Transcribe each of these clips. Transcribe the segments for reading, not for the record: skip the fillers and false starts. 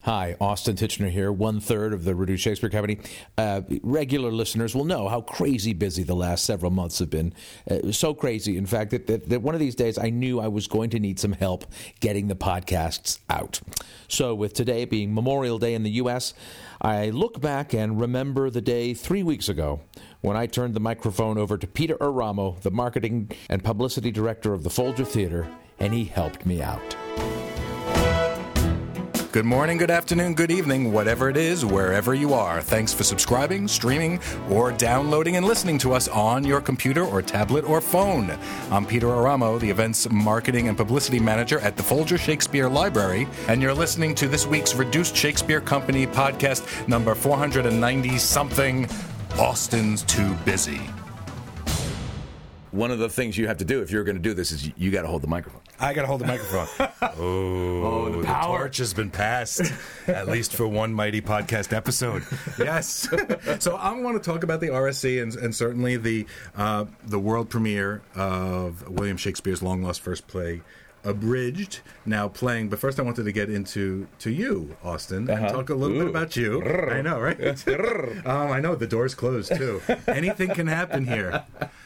Hi, Austin Tichenor here, one-third of the Reduced Shakespeare Company. Regular listeners will know how crazy busy the last several months have been. So crazy, in fact, that one of these days I knew I was going to need some help getting the podcasts out. So with today being Memorial Day in the U.S., I look back and remember the day 3 weeks ago when I turned the microphone over to Peter Aramo, the marketing and publicity director of the Folger Theater, and he helped me out. Good morning, good afternoon, good evening, whatever it is, wherever you are. Thanks for subscribing, streaming, or downloading and listening to us on your computer or tablet or phone. I'm Peter Aramo, the events marketing and publicity manager at the Folger Shakespeare Library, and you're listening to this week's Reduced Shakespeare Company podcast number 490-something, Austin's Too Busy. One of the things you have to do if you're going to do this is you got to hold the microphone. I got to hold the microphone. The power. The torch has been passed, at least for one mighty podcast episode. Yes. So I want to talk about the RSC and certainly the world premiere of William Shakespeare's long-lost first play, Abridged, now playing. But first I wanted to get into you, Austin, and talk a little bit about you. I know, right? I know, the door's closed, too. Anything can happen here.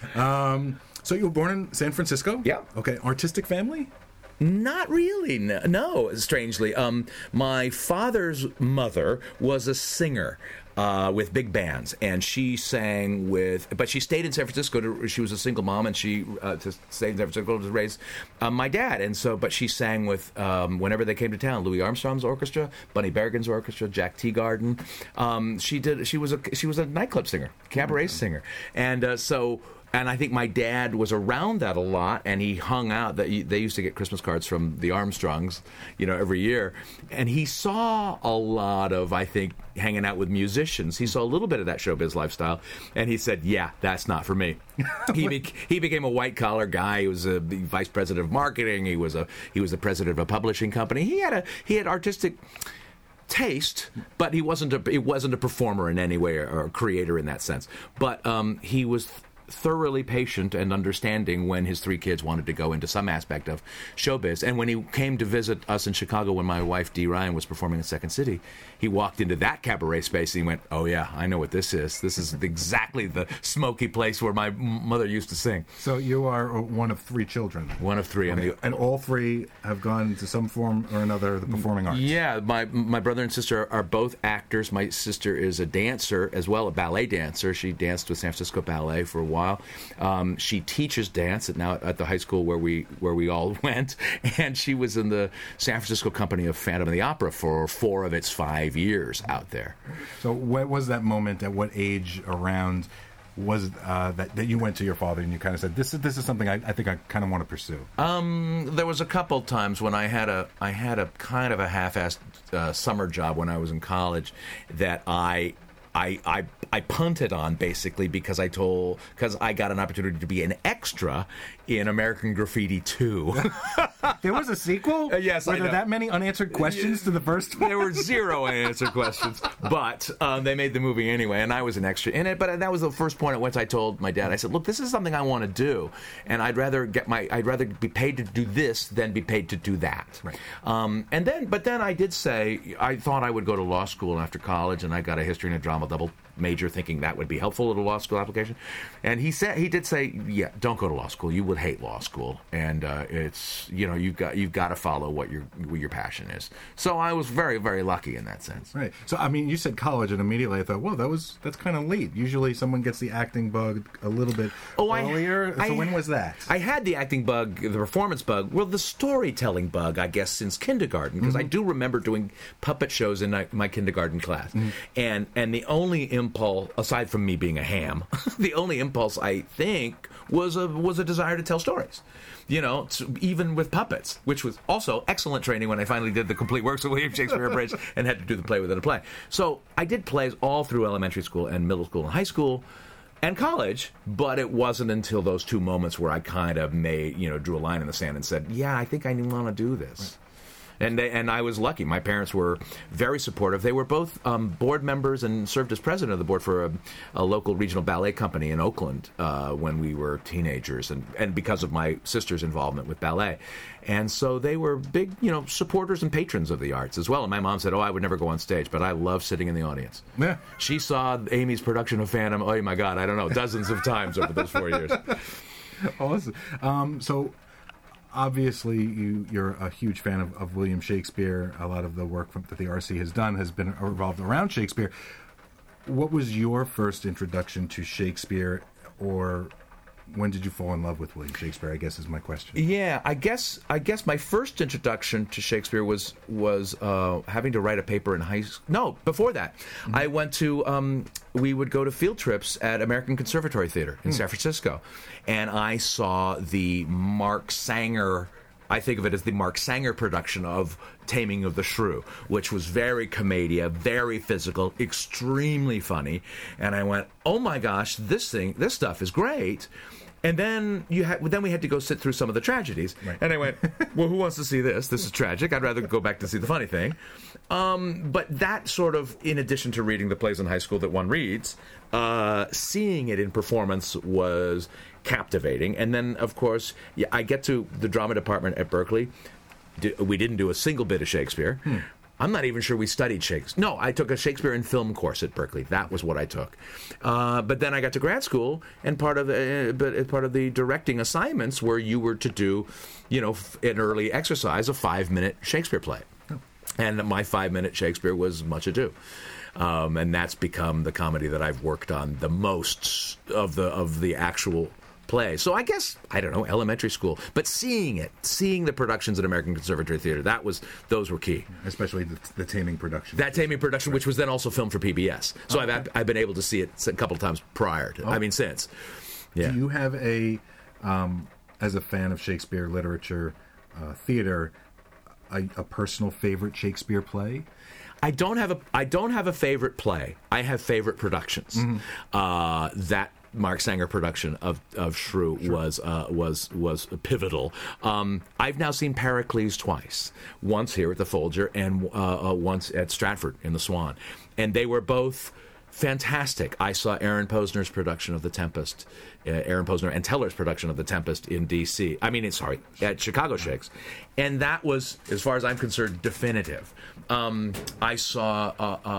So you were born in San Francisco? Yeah. Okay. Artistic family? Not really, no, strangely. My father's mother was a singer with big bands, and she sang but she stayed in San Francisco. She was a single mom, and she stayed in San Francisco to raise my dad. And so, but she sang with, whenever they came to town, Louis Armstrong's orchestra, Bunny Bergen's orchestra, Jack Teagarden. She was a nightclub singer, cabaret singer, and so. And I think my dad was around that a lot, and he hung out. They used to get Christmas cards from the Armstrongs, every year. And he saw a lot of, I think, hanging out with musicians. He saw a little bit of that showbiz lifestyle, and he said, "Yeah, that's not for me." He became a white collar guy. He was a vice president of marketing. He was the president of a publishing company. He had artistic taste, but he wasn't a performer in any way or a creator in that sense. But he was thoroughly patient and understanding when his three kids wanted to go into some aspect of showbiz. And when he came to visit us in Chicago when my wife Dee Ryan was performing in Second City, he walked into that cabaret space and he went, "Oh yeah, I know what this is. This is exactly the smoky place where my mother used to sing." So you are one of three children. One of three. Okay. And all three have gone to some form or another of the performing arts. Yeah, my brother and sister are both actors. My sister is a dancer as well, a ballet dancer. She danced with San Francisco Ballet for a while. She teaches dance at the high school where we all went, and she was in the San Francisco company of Phantom of the Opera for 4 of its 5 years out there. So what was that moment, at what age around was that you went to your father and you kind of said, this is something I think I kind of want to pursue? There was a couple times when I had a kind of a half-assed summer job when I was in college that I punted on, basically, because I got an opportunity to be an extra in American Graffiti 2. There was a sequel? Yes, Were there that many unanswered questions to the first one? There were 0 unanswered questions, but they made the movie anyway, and I was an extra in it. But that was the first point at which I told my dad. I said, "Look, this is something I want to do, and I'd rather be paid to do this than be paid to do that." Right. But then I did say I thought I would go to law school after college, and I got a history and a drama double major, thinking that would be helpful at a law school application. And he did say, "Yeah, don't go to law school. You would hate law school, and it's you've got to follow what your passion is." So I was very, very lucky in that sense. Right. So I mean, you said college, and immediately I thought, well, that's kind of late. Usually, someone gets the acting bug a little bit earlier. So when was that? I had the acting bug, the performance bug, the storytelling bug, I guess, since kindergarten, because I do remember doing puppet shows in my kindergarten class, and the only impulse, aside from me being a ham, the only impulse I think was a desire to tell stories. Even with puppets, which was also excellent training when I finally did the complete works of William Shakespeare Abridged and had to do the play within a play. So I did plays all through elementary school and middle school and high school and college, but it wasn't until those 2 moments where I kind of drew a line in the sand and said, "Yeah, I think I want to do this." And I was lucky. My parents were very supportive. They were both board members and served as president of the board for a local regional ballet company in Oakland when we were teenagers, and because of my sister's involvement with ballet. And so they were big, supporters and patrons of the arts as well. And my mom said, I would never go on stage, but I love sitting in the audience. Yeah. She saw Amy's production of Phantom, oh my God, I don't know, dozens of times over those 4 years. Awesome. So obviously you're a huge fan of William Shakespeare. A lot of the work that the RSC has done has been revolved around Shakespeare. What was your first introduction to Shakespeare, or when did you fall in love with William Shakespeare, I guess is my question. Yeah, I guess my first introduction to Shakespeare was having to write a paper in high school. No, before that. Mm-hmm. I went to, we would go to field trips at American Conservatory Theater in San Francisco, and I saw the Mark Sanger, I think of it as the Mark Sanger production of Taming of the Shrew, which was very commedia, very physical, extremely funny. And I went, oh my gosh, this stuff is great. And then then we had to go sit through some of the tragedies. Right. And I went, well, who wants to see this? This is tragic. I'd rather go back to see the funny thing. But that sort of, in addition to reading the plays in high school that one reads, seeing it in performance was captivating. And then, of course, I get to the drama department at Berkeley. We didn't do a single bit of Shakespeare. I'm not even sure we studied Shakespeare. No, I took a Shakespeare and film course at Berkeley. That was what I took. But then I got to grad school, and part of the directing assignments were you were to do, an early exercise, a 5-minute Shakespeare play. Oh. And my 5-minute Shakespeare was Much Ado. And that's become the comedy that I've worked on the most of the actual play. So I guess, I don't know, elementary school. But seeing the productions at American Conservatory Theater, those were key. Especially the Taming production. That Taming production, right. Which was then also filmed for PBS. So I've been able to see it a couple of times prior to, since. Yeah. Do you have as a fan of Shakespeare literature, theater, a personal favorite Shakespeare play? I don't have a favorite play. I have favorite productions. Mm-hmm. That Mark Sanger production of Shrew was pivotal. I've now seen Pericles twice. Once here at the Folger and once at Stratford in the Swan, and they were both fantastic. I saw Aaron Posner's production of The Tempest, Aaron Posner and Teller's production of The Tempest in D.C. At Chicago Shakes, and that was, as far as I'm concerned, definitive. I saw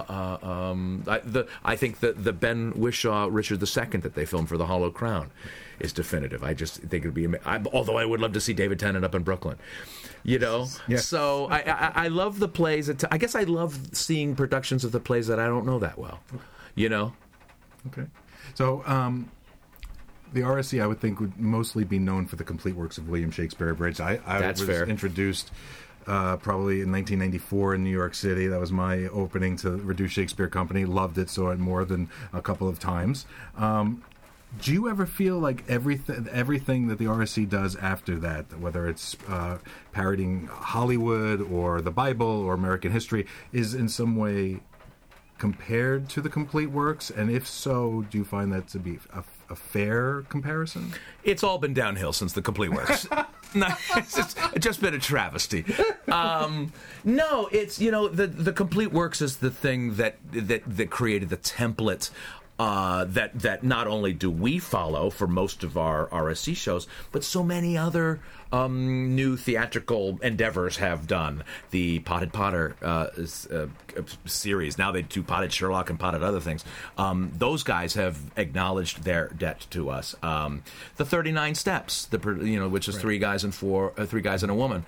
I think the Ben Whishaw Richard II that they filmed for The Hollow Crown is definitive. I just think it'd be although I would love to see David Tennant up in Brooklyn. Yes. So I love the plays. I guess I love seeing productions of the plays that I don't know that well. Okay. So the RSC, I would think, would mostly be known for the complete works of William Shakespeare Abridged. I was introduced probably in 1994 in New York City. That was my opening to Reduced Shakespeare Company. Loved it, saw it more than a couple of times. Do you ever feel like everything that the RSC does after that, whether it's parodying Hollywood or the Bible or American history, is in some way compared to the complete works? And if so, do you find that to be a fair comparison? It's all been downhill since the complete works. No, it's just been a travesty. No, it's, the complete works is the thing that created the template that not only do we follow for most of our RSC shows, but so many other new theatrical endeavors have done. The Potted Potter series, now they do Potted Sherlock and Potted other things. Those guys have acknowledged their debt to us. The 39 Steps, which is three guys and a woman.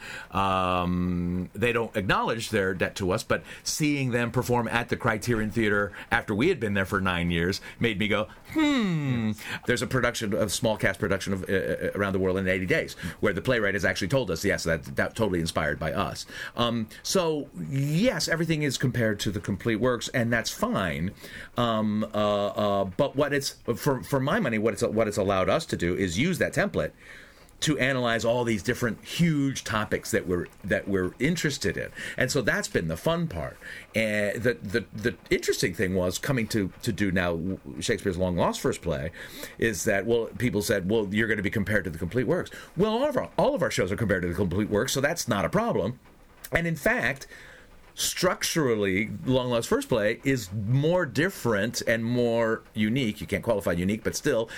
They don't acknowledge their debt to us, but seeing them perform at the Criterion Theater after we had been there for 9 years made me go, There's a small cast production of Around the World in 80 Days, where the playwright has actually told us, yes, that totally inspired by us. So, yes, everything is compared to the complete works, and that's fine. But what it's, for my money, what it's allowed us to do is use that template to analyze all these different huge topics that we're interested in, and so that's been the fun part. And the interesting thing was coming to do now Shakespeare's long lost first play, is that people said, you're going to be compared to the complete works. Well, all of our shows are compared to the complete works, so that's not a problem. And in fact, structurally, Long Lost First Play is more different and more unique. You can't qualify unique, but still,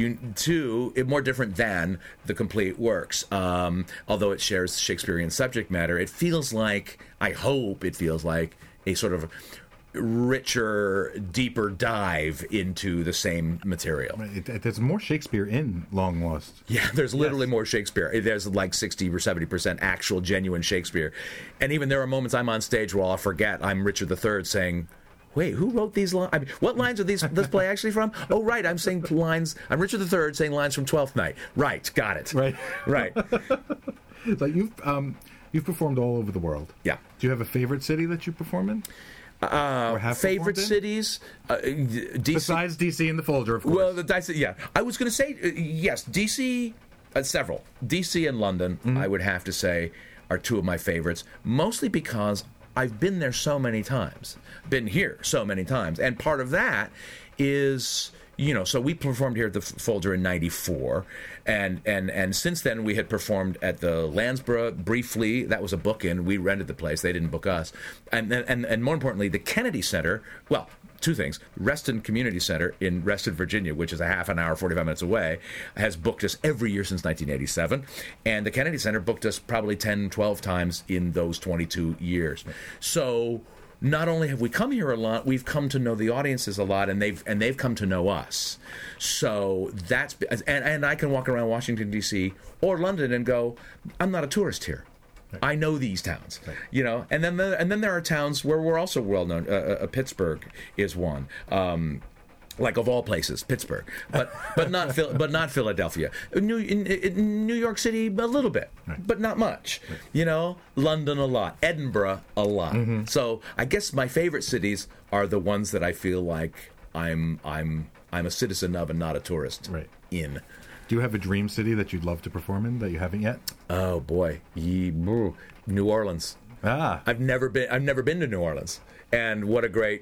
more different than the complete works. Although it shares Shakespearean subject matter, it feels like, I hope it feels like, a sort of richer, deeper dive into the same material. There's more Shakespeare in Long Lost. Yeah, there's literally more Shakespeare. There's like 60 or 70% actual, genuine Shakespeare. And even there are moments I'm on stage where I'll forget I'm Richard III saying, wait, who wrote these lines? I mean, what lines are this play actually from? Oh, right, I'm saying lines. I'm Richard III saying lines from Twelfth Night. Right, got it. Right. So you've performed all over the world. Yeah. Do you have a favorite city that you perform in? Or have favorite cities? DC. Besides DC and the Folger, of course. Well, yeah. I was going to say, yes, DC, several. DC and London, I would have to say, are two of my favorites, mostly because I've been there so many times, been here so many times. And part of that is, so we performed here at the Folger in 94, and since then we had performed at the Landsborough briefly. That was a book-in. We rented the place. They didn't book us. And more importantly, the Kennedy Center, well, two things. Reston Community Center in Reston, Virginia, which is a half an hour, 45 minutes away, has booked us every year since 1987. And the Kennedy Center booked us probably 10, 12 times in those 22 years. So not only have we come here a lot, we've come to know the audiences a lot, and they've come to know us. So that's and I can walk around Washington D.C. or London and go, I'm not a tourist here. Right. I know these towns, right. And then there are towns where we're also well known. Pittsburgh is one. Like of all places, Pittsburgh, but not Philadelphia. New York City, a little bit, right. But not much. Right. London a lot, Edinburgh a lot. Mm-hmm. So I guess my favorite cities are the ones that I feel like I'm a citizen of and not a tourist in. Do you have a dream city that you'd love to perform in that you haven't yet? Oh boy, New Orleans. I've never been to New Orleans. And what a great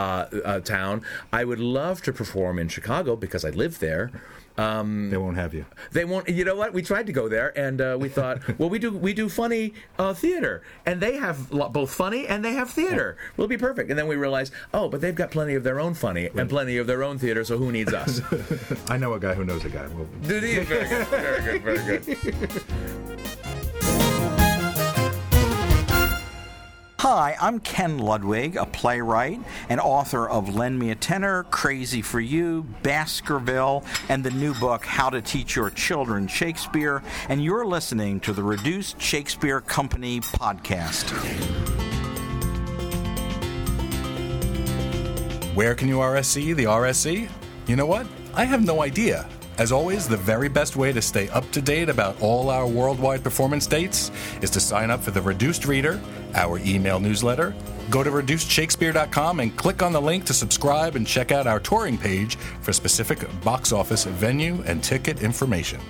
town. I would love to perform in Chicago because I live there. They won't have you. They won't. You know what? We tried to go there, and we thought, well, we do funny theater, and they have both funny and they have theater. Yeah. We'll be perfect. And then we realized, but they've got plenty of their own funny and plenty of their own theater. So who needs us? I know a guy who knows a guy. Did he? Very good. Very good. Hi, I'm Ken Ludwig, a playwright and author of Lend Me a Tenor, Crazy for You, Baskerville, and the new book, How to Teach Your Children Shakespeare, and you're listening to the Reduced Shakespeare Company podcast. Where can you RSC the RSC? You know what? I have no idea. As always, the very best way to stay up to date about all our worldwide performance dates is to sign up for the Reduced Reader, our email newsletter. Go to reducedshakespeare.com and click on the link to subscribe and check out our touring page for specific box office venue and ticket information.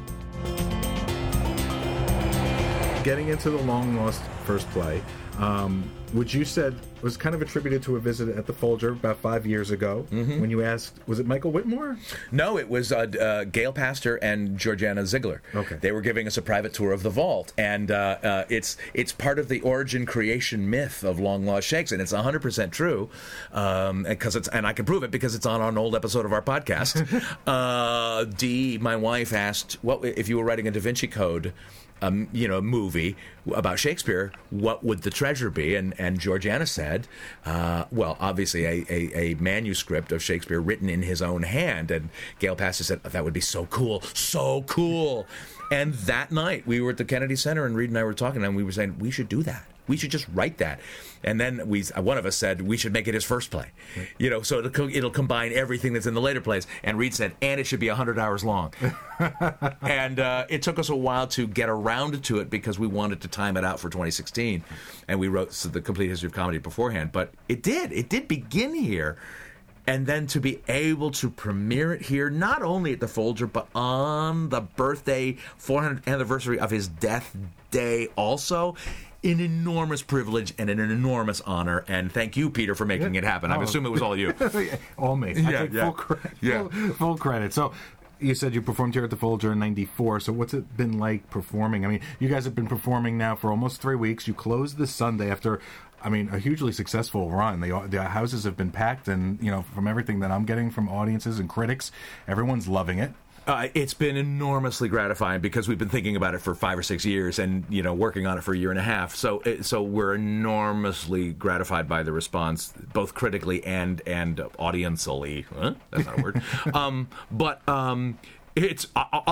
Getting into the Long Lost First Play, which you said was kind of attributed to a visit at the Folger about 5 years ago, when you asked, was it Michael Whitmore? No, it was Gail Pastor and Georgiana Ziegler. Okay. They were giving us a private tour of the vault, and it's part of the origin creation myth of Long Lost Shakes, and it's 100% true, and I can prove it because it's on an old episode of our podcast. Dee, my wife, asked, "What if you were writing a Da Vinci Code?" Movie about Shakespeare, what would the treasure be? And Georgiana said, obviously a manuscript of Shakespeare written in his own hand. And Gail Pastor said, that would be so cool, so cool. And that night, we were at the Kennedy Center, and Reed and I were talking, and we were saying, we should do that. We should just write that. And then one of us said, we should make it his first play. So it'll combine everything that's in the later plays. And Reed said, and it should be 100 hours long. And it took us a while to get around to it because we wanted to time it out for 2016. And we wrote the Complete History of Comedy beforehand. But it did begin here. And then to be able to premiere it here, not only at the Folger, but on the birthday, 400th anniversary of his death day also, an enormous privilege and an enormous honor. And thank you, Peter, for making it happen. I assume it was all you. All me. Full credit. So you said you performed here at the Folger in '94. So what's it been like performing? I mean, you guys have been performing now for almost 3 weeks. You closed this Sunday after, I mean, a hugely successful run. The houses have been packed, and from everything that I'm getting from audiences and critics, everyone's loving it. It's been enormously gratifying because we've been thinking about it for 5 or 6 years and, working on it for a year and a half. So we're enormously gratified by the response, both critically and audientially. Huh? That's not a word. But it's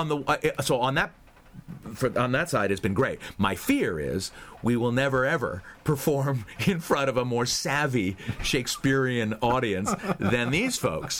on that side, it's been great. My fear is we will never, ever perform in front of a more savvy Shakespearean audience than these folks.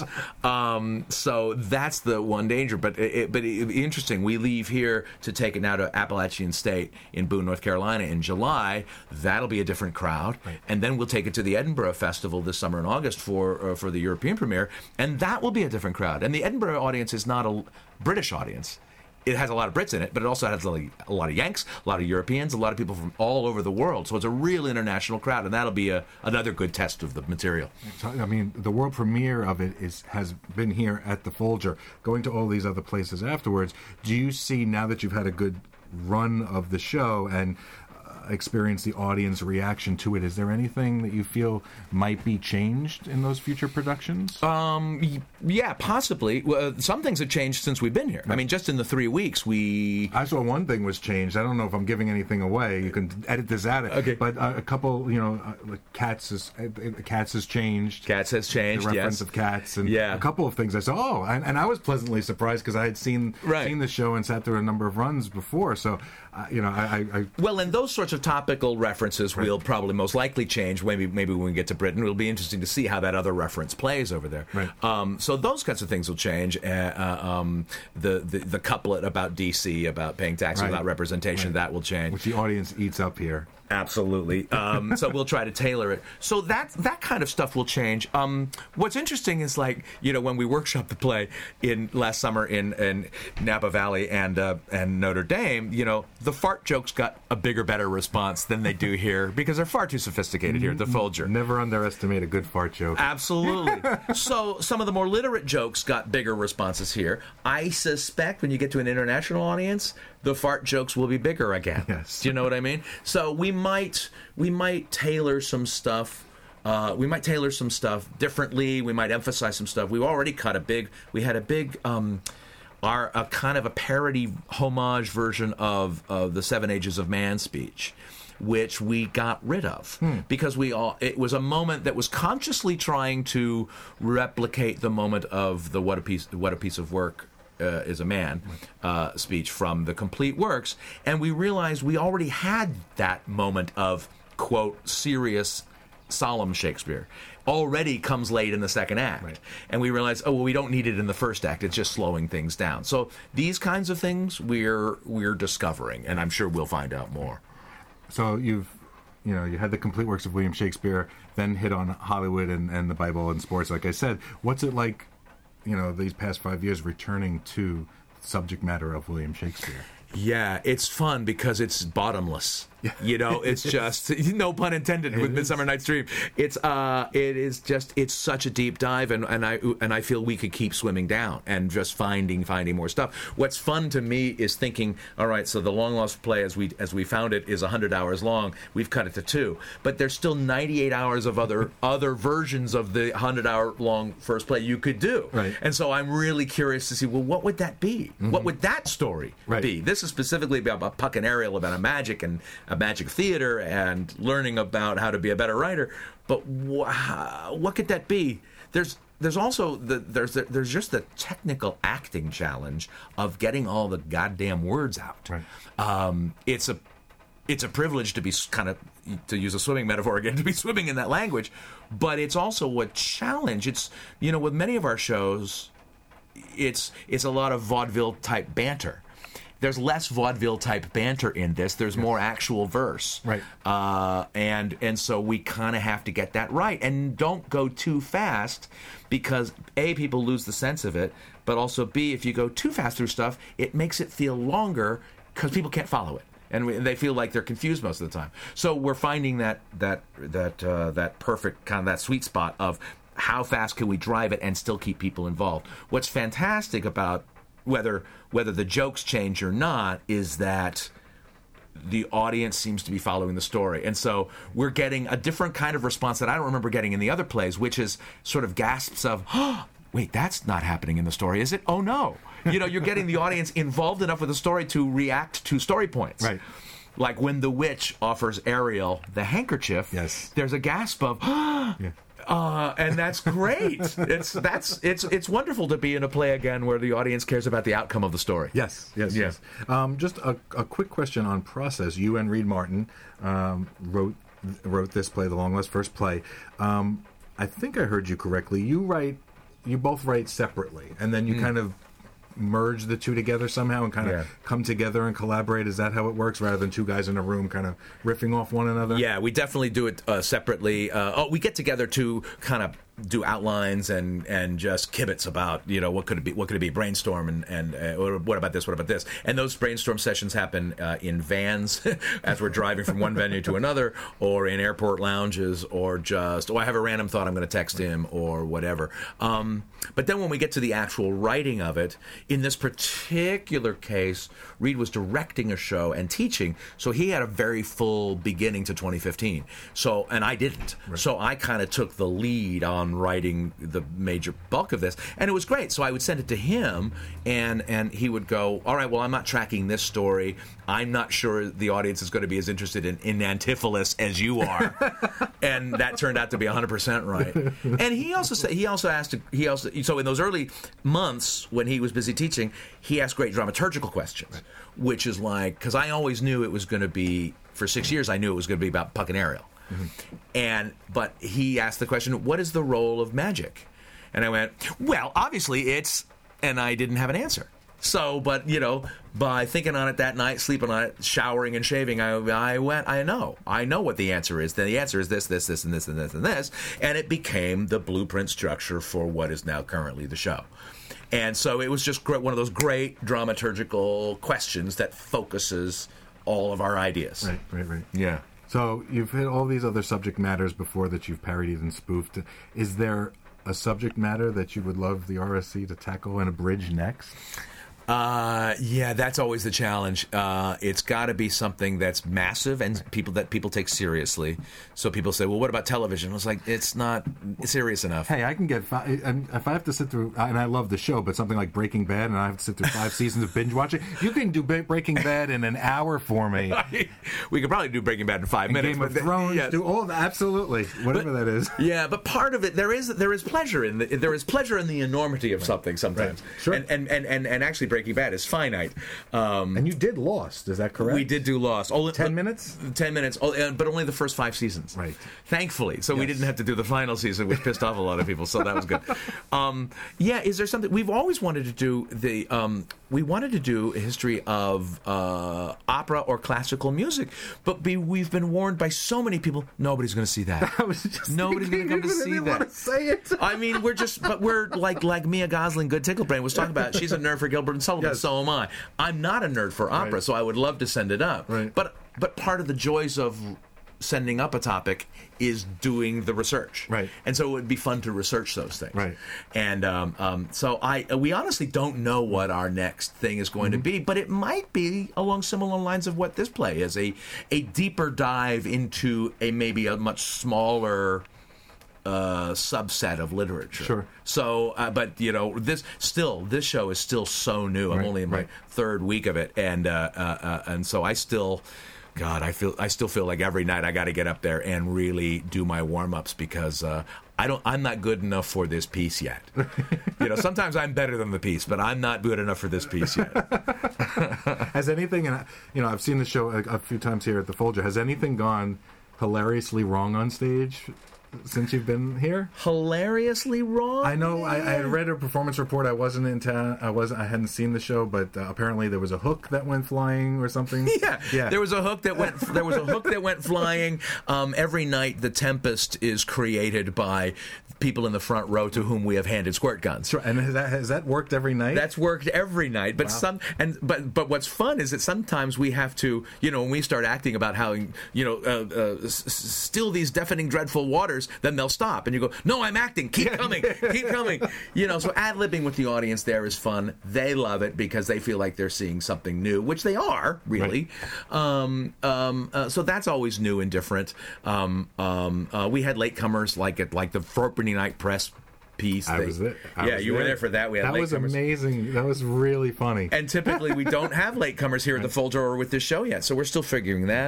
So that's the one danger. But it'd be interesting. We leave here to take it now to Appalachian State in Boone, North Carolina in July. That'll be a different crowd. Right. And then we'll take it to the Edinburgh Festival this summer in August for the European premiere. And that will be a different crowd. And the Edinburgh audience is not a British audience. It has a lot of Brits in it, but it also has a lot of Yanks, a lot of Europeans, a lot of people from all over the world. So it's a real international crowd, and that'll be another good test of the material. I mean, the world premiere of it has been here at the Folger. Going to all these other places afterwards, do you see, now that you've had a good run of the show and experience the audience reaction to it, is there anything that you feel might be changed in those future productions? Yeah, possibly. Well, some things have changed since we've been here. I mean, just in the 3 weeks, I saw one thing was changed. I don't know if I'm giving anything away. You can edit this out. Okay. But a couple, Cats has changed. Cats has changed, the reference yes. of Cats. And a couple of things I saw. And I was pleasantly surprised because I had seen the show and sat through a number of runs before. So, Well, and those sorts of topical references will probably most likely change. Maybe when we get to Britain, it'll be interesting to see how that other reference plays over there. Right. So those kinds of things will change. The couplet about DC, about paying taxes without representation, that will change. Which the audience eats up here. Absolutely. So we'll try to tailor it. So that kind of stuff will change. What's interesting is, when we workshopped the play last summer in Napa Valley and Notre Dame, the fart jokes got a bigger, better response than they do here because they're far too sophisticated here at the Folger. Never underestimate a good fart joke. Absolutely. So some of the more literate jokes got bigger responses here. I suspect when you get to an international audience, the fart jokes will be bigger again. Yes. Do you know what I mean? So we might tailor some stuff. We might tailor some stuff differently. We might emphasize some stuff. We've already cut we had a big a kind of a parody homage version of the 7 Ages of Man speech, which we got rid of because it was a moment that was consciously trying to replicate the moment of the what a piece of work is a man speech from the Complete Works, and we realized we already had that moment of, quote, serious, solemn Shakespeare already comes late in the second act. And we realized, we don't need it in the first act. It's just slowing things down. So these kinds of things we're discovering, and I'm sure we'll find out more. So you had the Complete Works of William Shakespeare, then hit on Hollywood and the Bible and sports, like I said. What's it like, these past 5 years returning to subject matter of William Shakespeare? Yeah, it's fun because it's bottomless. It's just, no pun intended with Midsummer Night's Dream. It's such a deep dive, and I feel we could keep swimming down and just finding more stuff. What's fun to me is thinking, all right, so the long lost play as we found it is 100 hours long. We've cut it to 2, but there's still 98 hours of other versions of the 100-hour long first play you could do. Right. And so I'm really curious to see, well, what would that be? Mm-hmm. What would that story be? This is specifically about Puck and Ariel, about a magic theater and learning about how to be a better writer. But what could that be? There's also there's just the technical acting challenge of getting all the goddamn words out. Right. It's a privilege to be kind of, to use a swimming metaphor again, to be swimming in that language, but it's also a challenge. It's with many of our shows, it's a lot of vaudeville type banter. There's less vaudeville-type banter in this. There's more actual verse. Right. And so we kind of have to get that right. And don't go too fast because, A, people lose the sense of it, but also, B, if you go too fast through stuff, it makes it feel longer because people can't follow it. And they feel like they're confused most of the time. So we're finding that perfect kind of that sweet spot of how fast can we drive it and still keep people involved. What's fantastic about whether the jokes change or not, is that the audience seems to be following the story. And so we're getting a different kind of response that I don't remember getting in the other plays, which is sort of gasps of, oh, wait, that's not happening in the story, is it? Oh, no. You're getting the audience involved enough with the story to react to story points. Right. Like when the witch offers Ariel the handkerchief, yes, there's a gasp of, oh, yeah. And that's great. It's wonderful to be in a play again where the audience cares about the outcome of the story. Yes. Just a quick question on process. You and Reed Martin wrote this play, The Long Lost First Play. I think I heard you correctly. You both write separately, and then you kind of merge the two together somehow and kind of come together and collaborate. Is that how it works, rather than two guys in a room kind of riffing off one another? Yeah, we definitely do it separately. We get together to kind of do outlines and just kibitz about what could it be, brainstorm and or what about this, and those brainstorm sessions happen in vans as we're driving from one venue to another, or in airport lounges, or just I have a random thought I'm going to text him or whatever. But then when we get to the actual writing of it, in this particular case, Reed was directing a show and teaching, so he had a very full beginning to 2015. So, and I didn't. Right. So I kind of took the lead on writing the major bulk of this, and it was great. So I would send it to him, and he would go, all right, well, I'm not tracking this story. I'm not sure the audience is going to be as interested in Antipholus as you are. And that turned out to be 100% right. And he also asked, so in those early months when he was busy teaching, he asked great dramaturgical questions, right, which is like, because I always knew it was going to be, for 6 years, I knew it was going to be about Puck and Ariel. Mm-hmm. But he asked the question, what is the role of magic? And I went, well, obviously it's, and I didn't have an answer. So, but, by thinking on it that night, sleeping on it, showering and shaving, I know what the answer is. Then the answer is this, and this, and this, and this. And it became the blueprint structure for what is now currently the show. And so it was just one of those great dramaturgical questions that focuses all of our ideas. Right. Yeah. So you've hit all these other subject matters before that you've parodied and spoofed. Is there a subject matter that you would love the RSC to tackle and abridge next? Yeah, that's always the challenge. It's got to be something that's massive and people take seriously. So people say, well, what about television? I was like, it's not serious enough. Hey, I can get if I have to sit through, and I love the show, but something like Breaking Bad, and I have to sit through 5 seasons of binge watching, you can do Breaking Bad in an hour for me. We could probably do Breaking Bad in 5 minutes. Game of Thrones, do all of that, absolutely, whatever that is. Yeah, but part of it, there is pleasure in the enormity of something sometimes. Right. Sure. And actually, Breaking Bad is finite. And you did Lost, is that correct? We did do Lost. 10 minutes? 10 minutes, but only the first 5 seasons. Right. Thankfully. So we didn't have to do the final season, which pissed off a lot of people, so that was good. Is there something... We've always wanted to do we wanted to do a history of opera or classical music, but we've been warned by so many people, nobody's going to see that. I was just Nobody's going to come to see that. Want to say it. I mean, we're like Mia Gosling, Good Ticklebrain was talking about. She's a nerd for Gilbert and Sullivan, yes. So am I. I'm not a nerd for opera, so I would love to send it up. Right. But part of the joys of sending up a topic is doing the research. Right. And so it would be fun to research those things. Right. And so we honestly don't know what our next thing is going to be, but it might be along similar lines of what this play is, a deeper dive into maybe a much smaller subset of literature. Sure. So, but this show is still so new. I'm only in my third week of it, and so I still. God, I still feel like every night I got to get up there and really do my warm-ups because I'm not good enough for this piece yet. Sometimes I'm better than the piece, but I'm not good enough for this piece yet. Has anything, I've seen the show a few times here at the Folger. Has anything gone hilariously wrong on stage since you've been here? Hilariously wrong? I know. I had read a performance report. I wasn't in town. I hadn't seen the show, but apparently there was a hook that went flying or something. Yeah. There was a hook that went. There was a hook that went flying. Every night, the Tempest is created by people in the front row to whom we have handed squirt guns. Sure. And has that worked every night? That's worked every night. But wow. But what's fun is that sometimes we have to, when we start acting about how still these deafening, dreadful waters. pause, then they'll stop, and you go, no, I'm acting, keep coming, keep coming. So ad-libbing with the audience there is fun. They love it because they feel like they're seeing something new, which they are, really. Right. So that's always new and different. We had latecomers like the opening night press piece. I was there. You were there for that. We had that was amazing. That was really funny. And typically we don't have latecomers here at the Folger or with this show yet, so we're still figuring that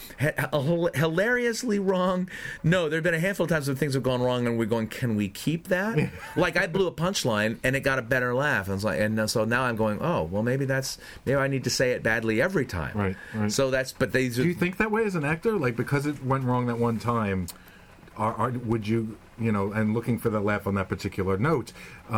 out. Hilariously wrong. No, there have been a handful of times when things have gone wrong, and we're going, can we keep that? Like I blew a punchline, and it got a better laugh. I was like, and so now I'm going, oh, well, maybe I need to say it badly every time. Right. So but do you think that way as an actor? Like because it went wrong that one time, would you? And looking for the laugh on that particular note,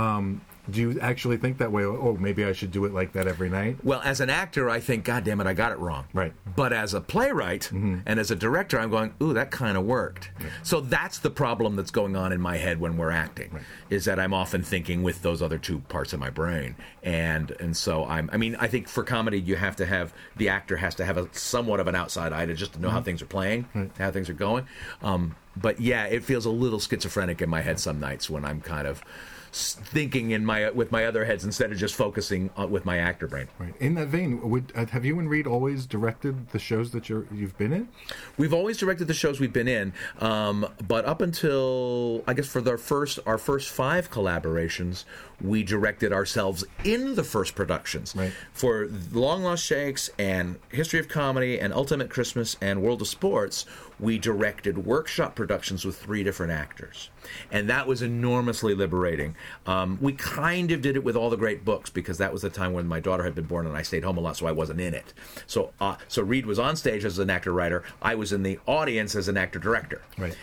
do you actually think that way? Oh, maybe I should do it like that every night? Well, as an actor, I think, God damn it, I got it wrong. Right. But as a playwright and as a director, I'm going, ooh, that kind of worked. Right. So that's the problem that's going on in my head when we're acting, is that I'm often thinking with those other two parts of my brain. And so I think for comedy, the actor has to have a somewhat of an outside eye to just know how things are playing, how things are going. But yeah, it feels a little schizophrenic in my head some nights when I'm kind of thinking with my other heads instead of just focusing with my actor brain. Right. In that vein, have you and Reed always directed the shows that you've been in? We've always directed the shows we've been in, but up until I guess for our first 5 collaborations, we directed ourselves in the first productions. Right. For Long Lost Shakes and History of Comedy and Ultimate Christmas and World of Sports, we directed workshop productions with 3 different actors. And that was enormously liberating. We kind of did it with All the Great Books because that was the time when my daughter had been born and I stayed home a lot, so I wasn't in it. So Reed was on stage as an actor-writer. I was in the audience as an actor-director. Right.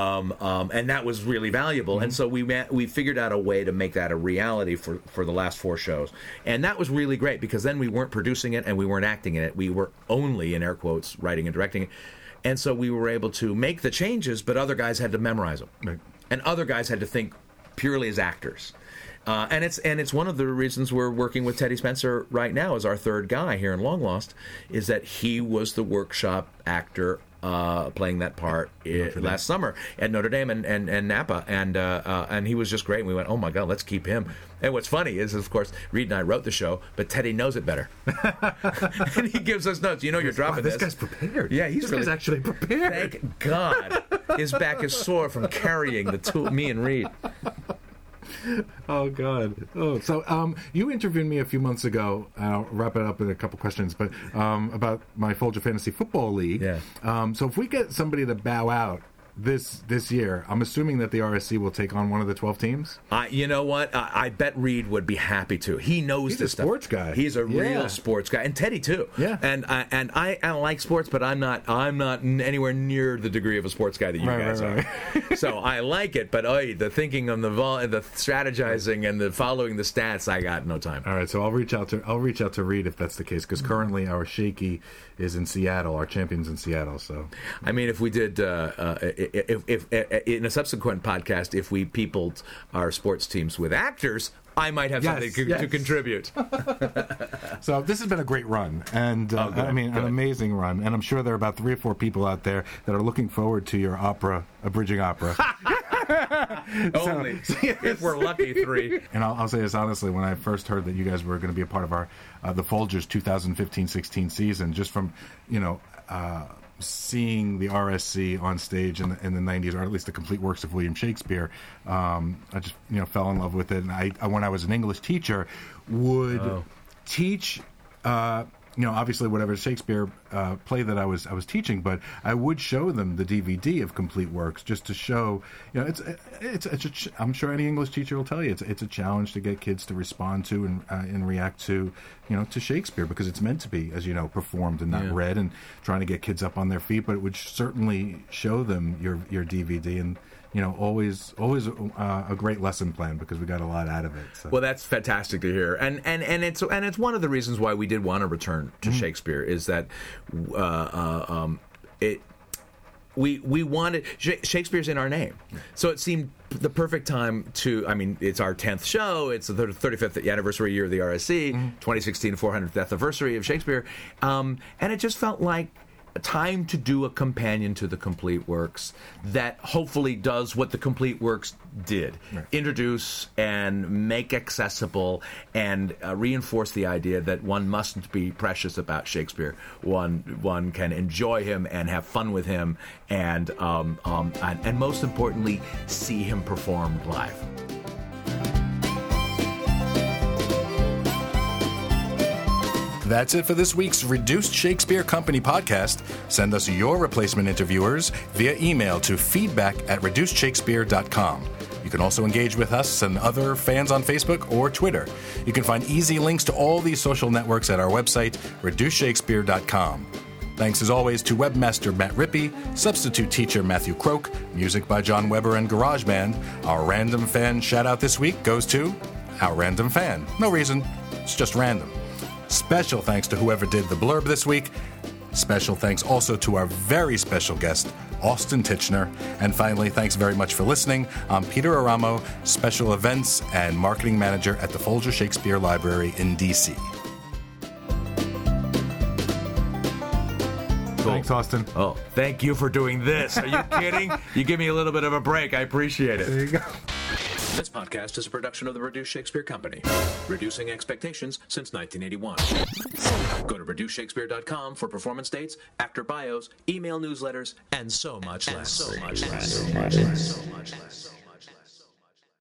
And that was really valuable. Mm-hmm. And so we figured out a way to make that a reality for the last 4 shows. And that was really great because then we weren't producing it and we weren't acting in it. We were only, in air quotes, writing and directing it. And so we were able to make the changes, but other guys had to memorize them. Right. And other guys had to think purely as actors. And it's one of the reasons we're working with Teddy Spencer right now as our 3rd guy here in Long Lost, is that he was the workshop actor playing that part last summer at Notre Dame and Napa, and he was just great. And we went, oh my God, let's keep him. And what's funny is, of course, Reed and I wrote the show, but Teddy knows it better, and he gives us notes. You're dropping this guy's prepared. Yeah, this guy's actually prepared. Thank God, his back is sore from carrying me and Reed. Oh God! Oh, so you interviewed me a few months ago, and I'll wrap it up in a couple questions, but about my Folger Fantasy Football League. Yeah. So if we get somebody to bow out this year, I'm assuming that the RSC will take on one of the 12 teams. You know what? I bet Reed would be happy to. He knows this stuff. He's a sports guy. He's a real sports guy, and Teddy too. Yeah. And I like sports, but I'm not anywhere near the degree of a sports guy that you guys are. So I like it, but the thinking on the strategizing and the following the stats, I got no time. All right, so I'll reach out to Reed if that's the case, because currently our Shaky is in Seattle. Our champion's in Seattle. So I mean, if we did. If in a subsequent podcast, if we peopled our sports teams with actors, I might have something to contribute. So this has been a great run, and an amazing run, and I'm sure there are about 3 or 4 people out there that are looking forward to your a bridging opera. Only if we're lucky, 3. And I'll say this honestly: when I first heard that you guys were going to be a part of our the Folgers 2015-16 season, just from seeing the RSC on stage in the 90s, or at least the complete works of William Shakespeare, I just fell in love with it. And I when I was an English teacher, would teach obviously whatever Shakespeare play that I was teaching, but I would show them the DVD of complete works just to show. I'm sure any English teacher will tell you it's a challenge to get kids to respond to and react to to Shakespeare, because it's meant to be, as you know, performed and not read, and trying to get kids up on their feet. But it would certainly show them your DVD, and always a great lesson plan, because we got a lot out of it. So. Well, that's fantastic to hear, and it's one of the reasons why we did want to return to Shakespeare, is that we wanted Shakespeare's in our name, so it seemed the perfect time to. I mean, it's our 10th show. It's the 35th anniversary year of the RSC, 2016 400th anniversary of Shakespeare, and it just felt like time to do a companion to the complete works that hopefully does what the complete works did. Right. Introduce and make accessible and reinforce the idea that one mustn't be precious about Shakespeare. One can enjoy him and have fun with him, and most importantly, see him performed live. That's it for this week's Reduced Shakespeare Company podcast. Send us your replacement interviewers via email to feedback@reducedshakespeare.com. You can also engage with us and other fans on Facebook or Twitter. You can find easy links to all these social networks at our website, reducedshakespeare.com. Thanks as always to webmaster Matt Rippey, substitute teacher Matthew Croak, music by John Weber and GarageBand. Our random fan shout-out this week goes to our random fan. No reason, it's just random. Special thanks to whoever did the blurb this week. Special thanks also to our very special guest, Austin Tichenor. And finally, thanks very much for listening. I'm Peter Aramo, Special Events and Marketing Manager at the Folger Shakespeare Library in D.C. Thanks, Austin. Oh, thank you for doing this. Are you kidding? You give me a little bit of a break. I appreciate it. There you go. This podcast is a production of the Reduced Shakespeare Company, reducing expectations since 1981. Go to reducedshakespeare.com for performance dates, actor bios, email newsletters, and so much less.